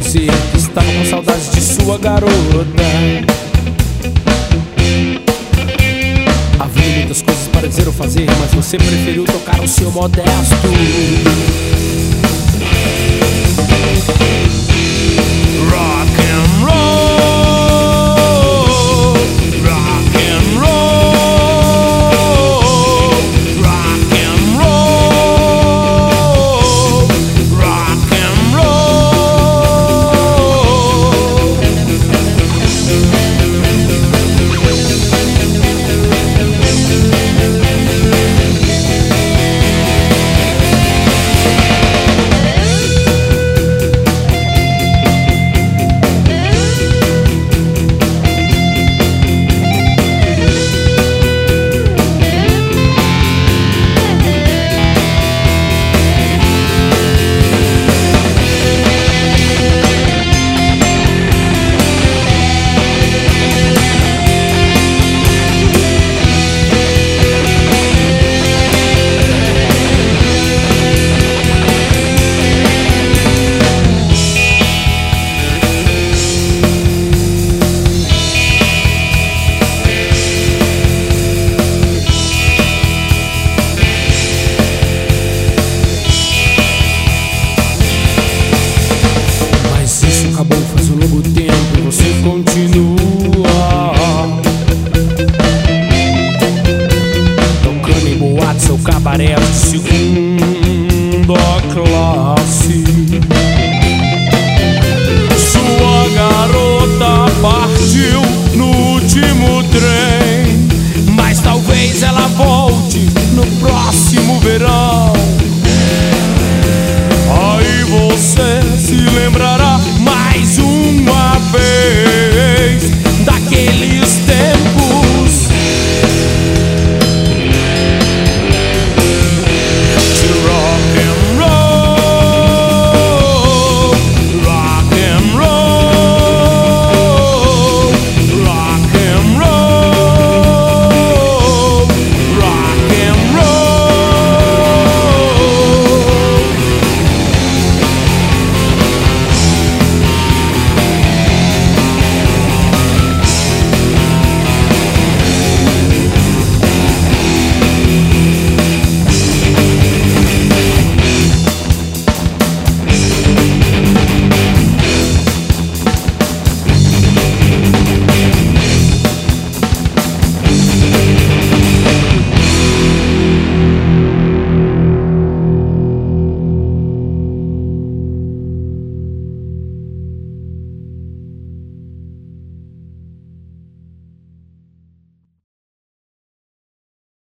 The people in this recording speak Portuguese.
você que estava com saudades de sua garota. Havia muitas coisas para dizer ou fazer, mas você preferiu tocar o seu modesto. Rock and roll, rock and roll, rock and roll, rock and roll. Faz um longo tempo e você continua tocando em boates ou cabaré de segunda classe. Sua garota partiu no último trem, mas talvez ela volte.